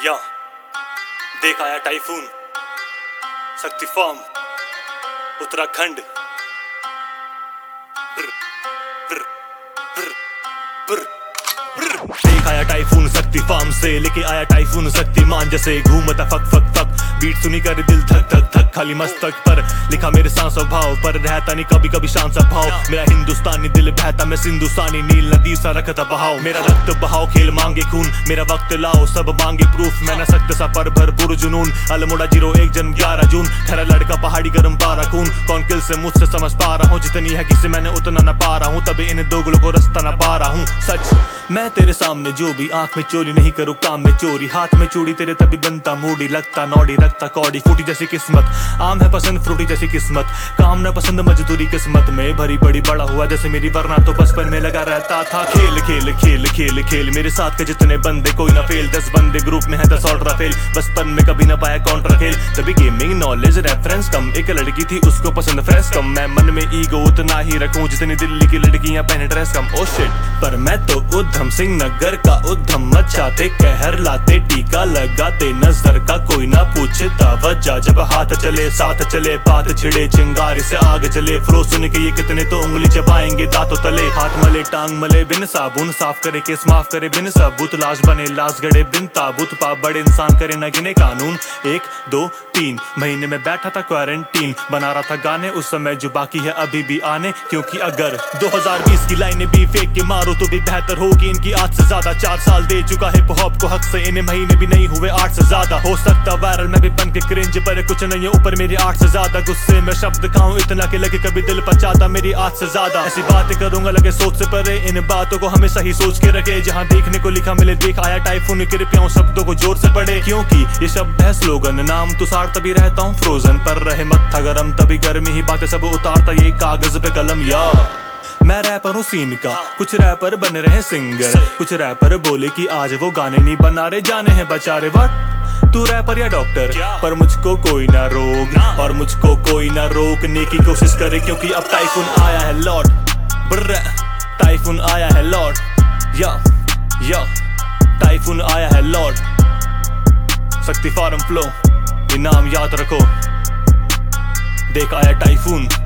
या देख आया टाइफून, शक्ति फॉर्म, उत्तराखंड। देख आया टाइफून शक्ति फार्म से, लेके आया टाइफून शक्तिमान जैसे घूमता फक फक फक। बीट सुनी कर दिल धक धक धक, खाली मस्तक पर लिखा मेरे सांस भाव पर रहता नहीं कभी कभी शान सा भाव। मेरा हिंदुस्तानी दिल बहता, मैं सिंधुस्तानी नील नदी सा रखता बहाव। मेरा रक्त बहाव खेल मांगे खून, मेरा वक्त लाओ सब मांगे प्रूफ। मैं न सख्त सा पर भरपूर जुनून, अल्मोड़ा 01 जन्म 11 जून। खरा लड़का पहाड़ी गर्म पारा खून, कौन किल से मुझसे समझ पा रहा हूँ। जितनी है किसी मैंने उतना न पा रहा हूँ, तभी इन दोगलों को रास्ता न पा रहा हूँ। सच मैं तेरे सामने जो भी, आंख में चोरी नहीं करूँ काम में चोरी। हाथ में चूड़ी तेरे तभी बनता मूडी, लगता नौड़ी रखता कौड़ी। फूटी जैसी किस्मत, आम है पसंद फ्रूटी जैसी किस्मत। काम न पसंद मजदूरी किस्मत में भरी बड़ी बड़ा हुआ जैसे मेरी, वरना तो बचपन में लगा रहता था खेल खेल खेल खेल खेल। मेरे साथ के जितने बंदे कोई ना फेल, 10 बंदे ग्रुप में है 10 ऑल्ट्रा फेल। बचपन में कभी ना पाया काउंटर खेल, तभी गेमिंग नॉलेज रेफरेंस कम। एक लड़की थी उसको पसंद फ्रेश कम, मैं मन में ईगो उतना ही रखूं जितनी दिल्ली की लड़कियां पहने ड्रेस कम। ओ शिट, पर मैं तो उधम सिंह नगर का उधम मचाते, कहर लाते टीका लगाते। नजर का कोई ना पूछे वजह, जब हाथ चले साथ चले बात छिड़े। चिंगारी से आग चले, फ्लो सुन के ये कितने तो उंगली चबाएंगे दांतों तले। हाथ मले टांग मले बिन साबुन, साफ करे केस माफ करे बिन सबूत। लाश बने लाश गड़े बिन ताबूत, पाप बड़े इंसान करे न गिने कानून। 1 2 3 महीने में बैठा था क्वारंटीन, बना रहा था गाने उस समय जो बाकी है अभी भी आने। क्योंकि अगर 2020 की लाइनें भी फेंक के मारो तो भी बेहतर होगी इनकी आज से ज्यादा। 4 साल दे चुका हिप हॉप को हक से, इन्हें महीने भी नहीं हुए 8 से ज्यादा। हो सकता वायरल मैं भी बन के क्रिंज, पर कुछ नहीं है ऊपर मेरी 8 से ज्यादा। गुस्से में शब्द खाऊं इतना कि लगे कभी दिल पचाता मेरी 8 से ज्यादा। ऐसी बातें करूंगा लगे सोच से परे, इन बातों को हमेशा ही सोच के रखे। जहां देखने को लिखा मिले देख आया टाइफून, कृपया शब्दों को जोर से पढ़े। क्योंकि ये शब्द है स्लोगन, नाम तुषार तभी रहता हूँ फ्रोजन। पर रहे मत्था गरम तभी गर्मी ही बातें सब उतारता ये कागज पे कलम। या मैं रैपर हूँ सीन का, कुछ रैपर बन रहे सिंगर। कुछ रैपर बोले कि आज वो गाने नहीं बना रहे, जाने हैं बेचारे। वट तू रैपर या डॉक्टर, पर मुझको कोई ना रोक और मुझको कोई ना रोकने की कोशिश करे। क्योंकि अब टाइफून आया है लॉर्ड, टाइफून आया है लॉर्ड। या टाइफून आया है लॉर्ड, शक्ति फार्म फ्लो, ये नाम याद रखो। देख आया टाइफून।